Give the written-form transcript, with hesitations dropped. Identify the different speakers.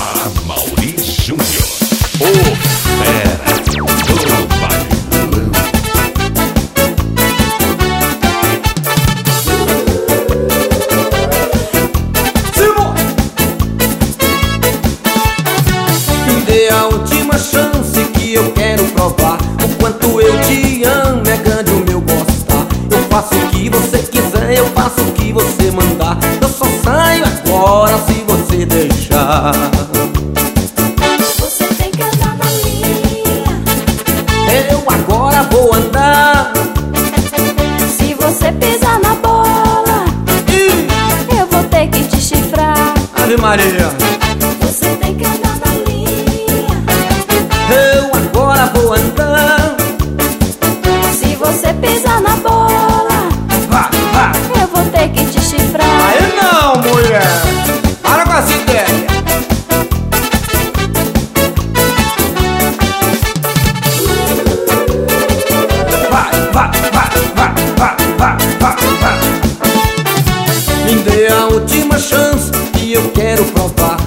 Speaker 1: Amaury Júnior, o fera do bailão.
Speaker 2: Me dê a última chance que eu quero provar o quanto eu te amo, é grande o meu gostar. Eu faço o que você quiser, eu faço o que você mandar. Eu só saio agora se você deixar.
Speaker 3: Você tem que andar na linha.
Speaker 2: Eu agora vou andar.
Speaker 3: Se você pisar na bola, eu vou ter que te chifrar.
Speaker 2: Ave Maria.
Speaker 3: Você tem que andar na linha.
Speaker 2: Eu agora vou andar.
Speaker 3: Se você pisar na bola,
Speaker 2: Vá, vá.
Speaker 3: eu vou ter que te chifrar.
Speaker 2: Aí não, mulher. Para com essa ideia. Vai, vai, vai, vai, vai, vai, vai, vai. Me dê a última chance que eu quero provar